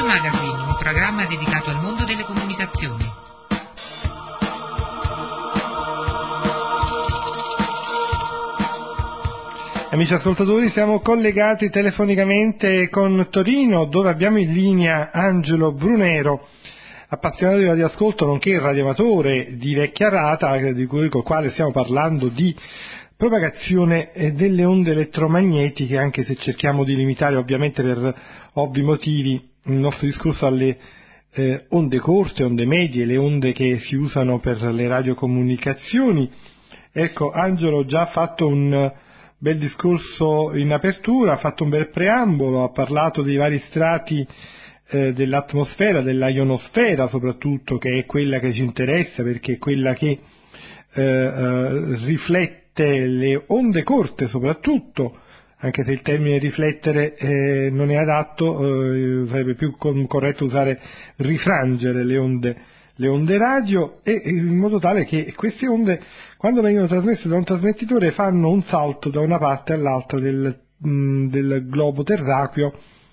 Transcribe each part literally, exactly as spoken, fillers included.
Magazine, un programma dedicato al mondo delle comunicazioni. Amici ascoltatori, siamo collegati telefonicamente con Torino, dove abbiamo in linea Angelo Brunero, appassionato di radioascolto nonché radioamatore di vecchia rata, di cui, col quale stiamo parlando di propagazione delle onde elettromagnetiche, anche se cerchiamo di limitare ovviamente per ovvi motivi il nostro discorso alle eh, onde corte, onde medie, le onde che si usano per le radiocomunicazioni. Ecco, Angelo ha già fatto un bel discorso in apertura, ha fatto un bel preambolo, ha parlato dei vari strati eh, dell'atmosfera, della ionosfera soprattutto, che è quella che ci interessa perché è quella che eh, eh, riflette le onde corte soprattutto, anche se il termine riflettere eh, non è adatto, eh, sarebbe più corretto usare rifrangere le onde, le onde radio, e in modo tale che queste onde, quando vengono trasmesse da un trasmettitore, fanno un salto da una parte all'altra del, mh, del globo terracqueo,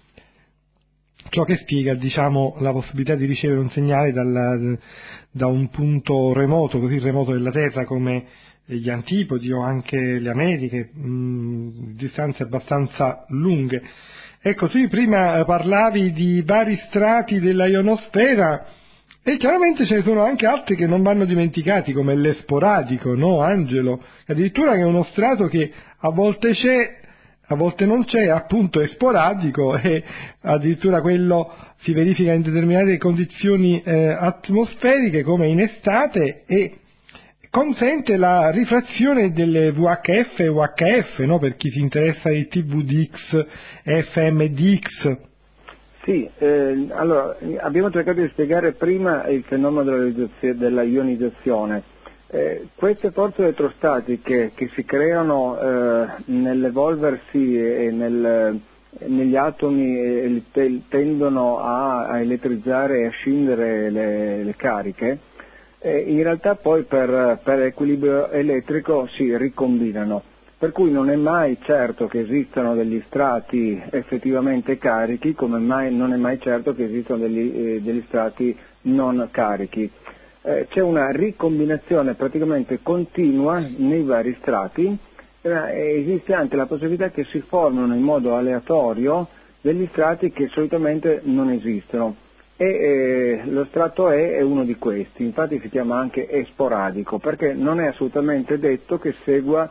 ciò che spiega, diciamo, la possibilità di ricevere un segnale dal, da un punto remoto, così remoto della Terra come gli antipodi o anche le Americhe, mh, distanze abbastanza lunghe. Ecco, tu prima parlavi di vari strati della ionosfera e chiaramente ce ne sono anche altri che non vanno dimenticati, come l'esporadico, no Angelo? Addirittura che è uno strato che a volte c'è, a volte non c'è, appunto è sporadico, e addirittura quello si verifica in determinate condizioni eh, atmosferiche come in estate, e consente la rifrazione delle V H F e U H F, no? Per chi si interessa di T V D X, F M D X. Sì, eh, allora abbiamo cercato di spiegare prima il fenomeno della, della ionizzazione. Eh, queste forze elettrostatiche che si creano eh, nell'evolversi e nel, negli atomi e tendono a, a elettrizzare e a scindere le, le cariche, eh, in realtà poi per, per equilibrio elettrico si ricombinano. Per cui non è mai certo che esistano degli strati effettivamente carichi, come mai non è mai certo che esistano degli, eh, degli strati non carichi. Eh, c'è una ricombinazione praticamente continua nei vari strati, eh, esiste anche la possibilità che si formino in modo aleatorio degli strati che solitamente non esistono. E eh, lo strato E è uno di questi, infatti si chiama anche esporadico, perché non è assolutamente detto che segua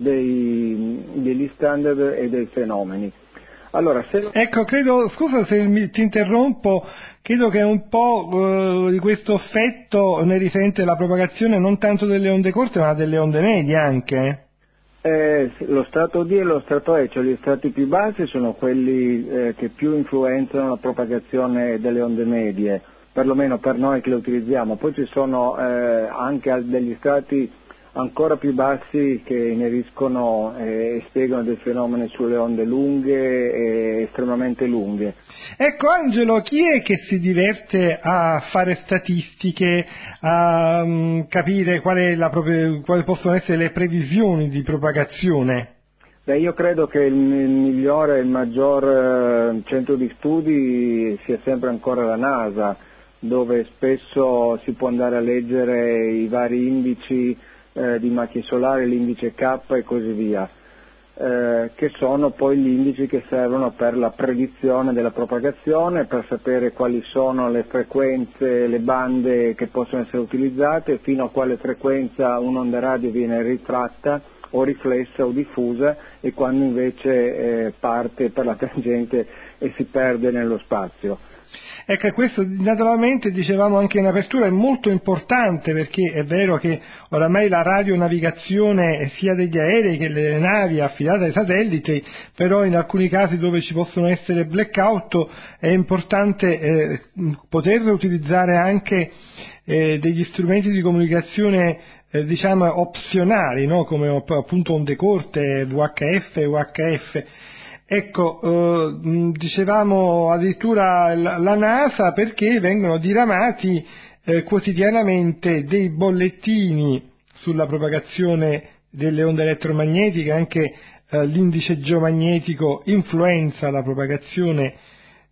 Dei, degli standard e dei fenomeni. Allora, se... Ecco, credo, scusa se mi, ti interrompo, credo che un po' uh, di questo effetto ne risente la propagazione non tanto delle onde corte ma delle onde medie anche. Eh, lo strato D e lo strato E, cioè gli strati più bassi sono quelli eh, che più influenzano la propagazione delle onde medie, perlomeno per noi che le utilizziamo. Poi ci sono eh, anche degli strati ancora più bassi che ineriscono e spiegano dei fenomeni sulle onde lunghe e estremamente lunghe. Ecco Angelo, chi è che si diverte a fare statistiche, a um, capire qual è la propria, quali possono essere le previsioni di propagazione? Beh, io credo che il migliore e il maggior eh, centro di studi sia sempre ancora la NASA, dove spesso si può andare a leggere i vari indici Eh, di macchie solari, l'indice K e così via, eh, che sono poi gli indici che servono per la predizione della propagazione, per sapere quali sono le frequenze, le bande che possono essere utilizzate, fino a quale frequenza un'onda radio viene ritratta o riflessa o diffusa, e quando invece eh, parte per la tangente e si perde nello spazio. Ecco, questo naturalmente, dicevamo anche in apertura, è molto importante, perché è vero che oramai la radionavigazione sia degli aerei che delle navi è affidata ai satelliti, però in alcuni casi dove ci possono essere blackout è importante eh, poter utilizzare anche eh, degli strumenti di comunicazione eh, diciamo opzionali, no? Come appunto onde corte, V H F, U H F. Ecco, eh, dicevamo addirittura la NASA, perché vengono diramati eh, quotidianamente dei bollettini sulla propagazione delle onde elettromagnetiche, anche eh, l'indice geomagnetico influenza la propagazione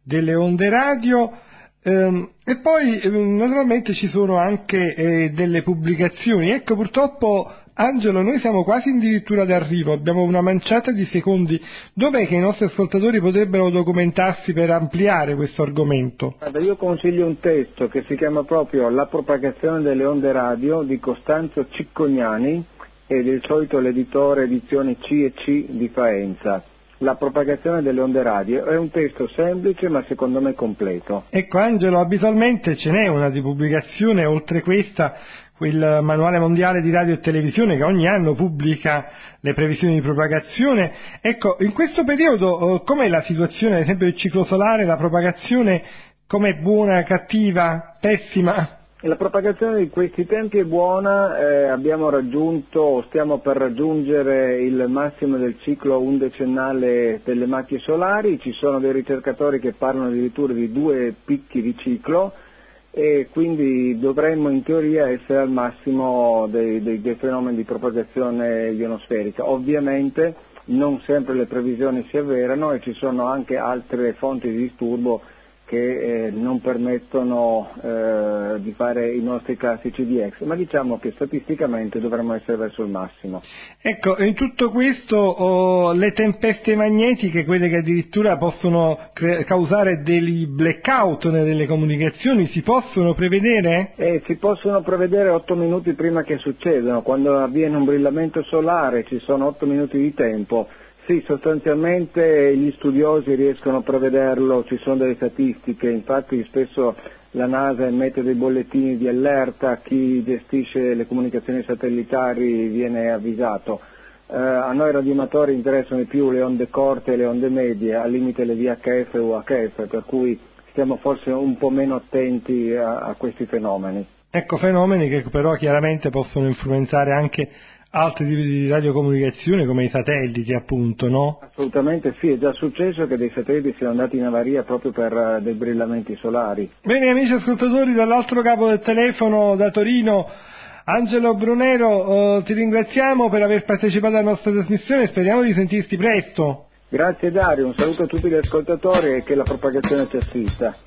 delle onde radio. Ehm, e poi eh, naturalmente ci sono anche eh, delle pubblicazioni. Ecco, purtroppo Angelo, noi siamo quasi addirittura d'arrivo, abbiamo una manciata di secondi. Dov'è che i nostri ascoltatori potrebbero documentarsi per ampliare questo argomento? Guarda, io consiglio un testo che si chiama proprio La propagazione delle onde radio di Costanzo Ciccognani e del solito l'editore edizione C e C di Faenza. La propagazione delle onde radio è un testo semplice ma secondo me completo. Ecco Angelo, abitualmente ce n'è una di pubblicazione, oltre questa quel manuale mondiale di radio e televisione che ogni anno pubblica le previsioni di propagazione. Ecco, in questo periodo com'è la situazione, ad esempio del ciclo solare, la propagazione com'è, buona, cattiva, pessima? La propagazione di questi tempi è buona, eh, abbiamo raggiunto, stiamo per raggiungere il massimo del ciclo undecennale delle macchie solari, ci sono dei ricercatori che parlano addirittura di due picchi di ciclo e quindi dovremmo in teoria essere al massimo dei, dei, dei fenomeni di propagazione ionosferica. Ovviamente non sempre le previsioni si avverano e ci sono anche altre fonti di disturbo che eh, non permettono eh, di fare i nostri classici D X, ma diciamo che statisticamente dovremmo essere verso il massimo. Ecco, in tutto questo oh, le tempeste magnetiche, quelle che addirittura possono cre- causare dei blackout nelle comunicazioni, si possono prevedere? Eh, si possono prevedere otto minuti prima che succedano, quando avviene un brillamento solare ci sono otto minuti di tempo. Sì, sostanzialmente gli studiosi riescono a prevederlo, ci sono delle statistiche, infatti spesso la NASA emette dei bollettini di allerta, chi gestisce le comunicazioni satellitari viene avvisato. Eh, a noi radioamatori interessano di più le onde corte e le onde medie, al limite le V H F e U H F, per cui stiamo forse un po' meno attenti a, a questi fenomeni. Ecco, fenomeni che però chiaramente possono influenzare anche altri tipi di radiocomunicazione come i satelliti, appunto, no? Assolutamente sì, è già successo che dei satelliti siano andati in avaria proprio per uh, dei brillamenti solari. Bene amici ascoltatori, dall'altro capo del telefono da Torino, Angelo Brunero, eh, ti ringraziamo per aver partecipato alla nostra trasmissione e speriamo di sentirti presto. Grazie Dario, un saluto a tutti gli ascoltatori e che la propagazione ci assista.